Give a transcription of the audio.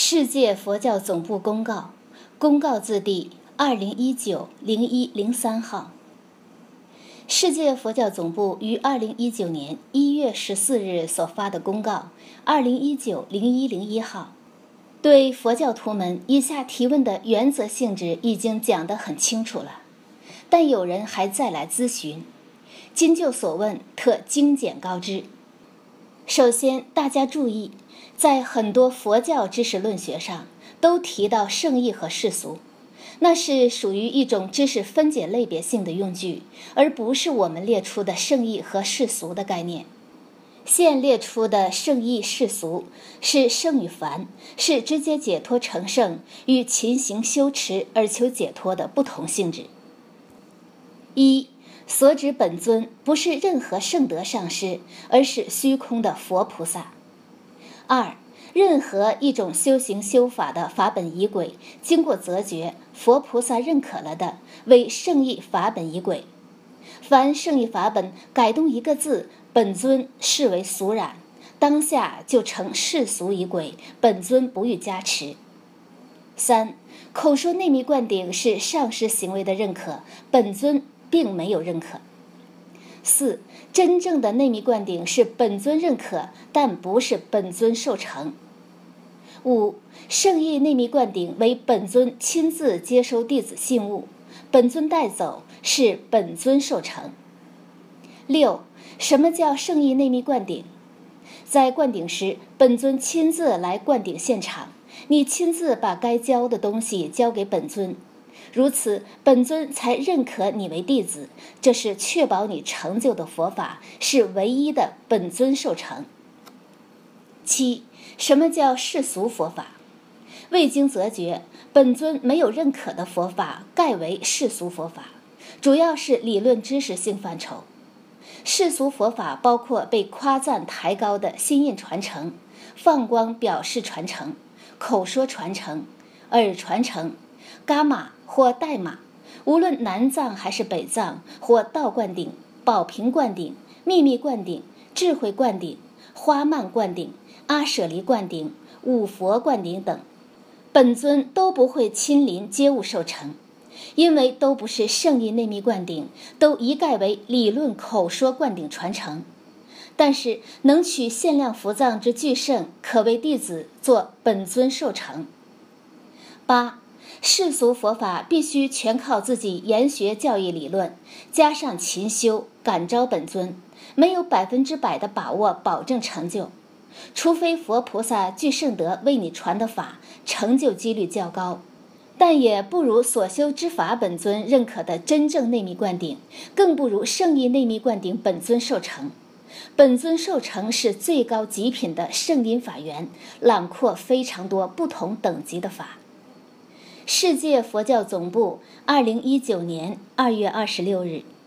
世界佛教总部公告，公告字第2019-01-03号。世界佛教总部于2019年1月14日所发的公告2019-01-01号，对佛教徒们以下提问的原则性质已经讲得很清楚了，但有人还再来咨询，今就所问，特精简告知。首先，大家注意，在很多佛教知识论学上都提到圣义和世俗，那是属于一种知识分解类别性的用句，而不是我们列出的圣义和世俗的概念。现列出的圣义世俗是圣与凡，是直接解脱成圣与勤行修持而求解脱的不同性质。一，所指本尊不是任何圣德上师，而是虚空的佛菩萨。二，任何一种修行修法的法本仪轨，经过择觉，佛菩萨认可了的，为圣义法本仪轨。凡圣义法本改动一个字，本尊视为俗染，当下就成世俗仪轨，本尊不予加持。三，口说内密灌顶是上师行为的认可，本尊并没有认可。四，真正的内密灌顶是本尊认可，但不是本尊受成。五，圣义内密灌顶为本尊亲自接收弟子信物，本尊带走是本尊受成。六，什么叫圣义内密灌顶？在灌顶时，本尊亲自来灌顶现场，你亲自把该教的东西交给本尊，如此本尊才认可你为弟子，这是确保你成就的佛法，是唯一的本尊受成。七，什么叫世俗佛法？未经择觉，本尊没有认可的佛法概为世俗佛法，主要是理论知识性范畴。世俗佛法包括被夸赞抬高的心印传承、放光表示传承、口说传承、耳传承、伽玛或代玛，无论南藏还是北藏，或道灌顶、宝瓶灌顶、秘密灌顶、智慧灌顶、花曼灌顶、阿舍离灌顶、五佛灌顶等，本尊都不会亲临接物受成，因为都不是圣义内密灌顶，都一概为理论口说灌顶传承。但是能取限量伏藏之具圣，可为弟子做本尊受成。八，世俗佛法必须全靠自己研学教义理论，加上勤修感召本尊，没有100%的把握保证成就，除非佛菩萨具圣德为你传的法，成就几率较高，但也不如所修之法本尊认可的真正内密灌顶，更不如圣义内密灌顶本尊受成。本尊受成是最高极品的圣音法源，囊括非常多不同等级的法。世界佛教总部2019年2月26日。